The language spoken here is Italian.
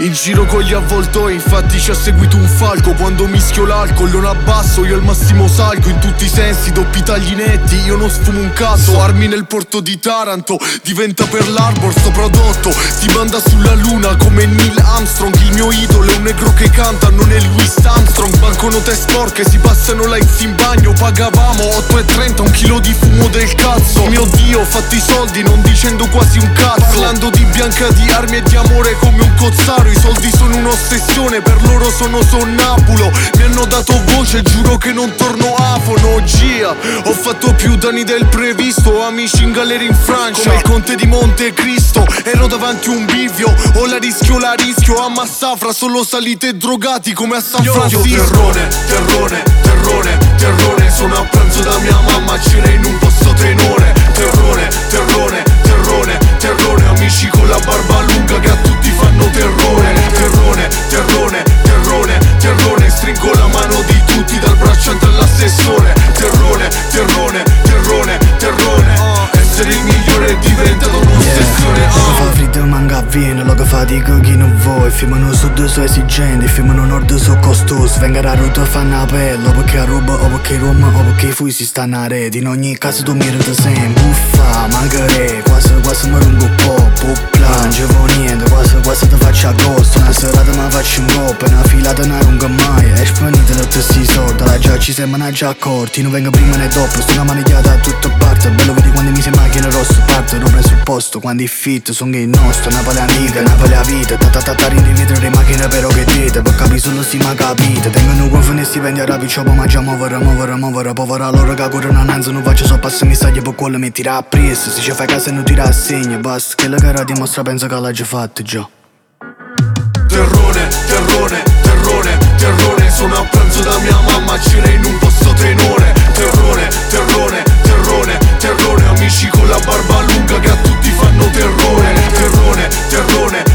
In giro con gli avvoltoi, infatti ci ha seguito un falco. Quando mischio l'alcol non abbasso, io al massimo salgo. In tutti i sensi, doppi tagli netti, io non sfumo un cazzo. Armi nel porto di Taranto, diventa per l'Arbor sto prodotto. Ti manda sulla luna come Neil Armstrong. Il mio idolo è un negro che canta, non è Louis Armstrong. Banconote sporche, si passano lights in bagno. Pagavamo 8,30 un chilo di fumo del cazzo. Mio Dio, ho fatto i soldi non dicendo quasi un cazzo. Parlando di Bianca, di armi e di amore come un cozzaro. I soldi sono un'ossessione, per loro sono sonnabulo. Mi hanno dato voce, giuro che non torno afono. Gia, ho fatto più danni del previsto. Amici in galera in Francia, come il conte di Monte Cristo. Ero davanti un bivio, o la rischio, a Massafra. Solo salite e drogati come a San Francisco. Terrone, terrone, terrone, terrone. Sono a pranzo da mia mamma, c'era in un posto tenore. Terrone, terrone, terrone, terrone. Amici con la barba lunga che a tutti fanno terrore. Terrone, terrone, terrone, terrone. Stringo la mano di tutti, dal bracciante all'assessore. Terrone, terrone, terrone, terrone. Essere il migliore è diventato un'ossessione. Fa freddo manca avviene, lo che fatica chi non vuoi. Filmano sud su esigenti, filmano nord su costoso. Venga a ruota fanno a pelle, o perché a ruba, o perché Roma, o perché i fui si stanno a rete. In ogni caso tu mirati sempre, buffa, mancare, quasi mi rungo un po', plangevo niente, quasi ti faccio agosto. Una serata mi faccio un coppa, una filata non runga mai. È spanita da tutti i soldi, la già ci siamo già accorti. Non vengo prima né dopo, sto una manigliata a tutto parte. Bello vedi quando mi sei macchina rosso, parte non presupposto. Quando è fit, son che il nostro, Napoli antica, Napoli a vita. Ta individui le macchine però che dite, per capire solo si ma capite. Tengono guanfone e stipendi a rapiccio, poi mangia muovere, povera loro che corrono annanzi, non faccio so passo messaggi per quello mi tira a presto. Se ci fai caso e non tira a segno, basta, che la gara dimostra penso che l'ha già fatto già. Terrone, terrone, terrone, terrone. Sono a pranzo da mia mamma, c'era in un posto tenore. Terrone, terrone, terrone, terrone. Amici con la barba lunga che a tutti fanno terrore. Terrone, terrone,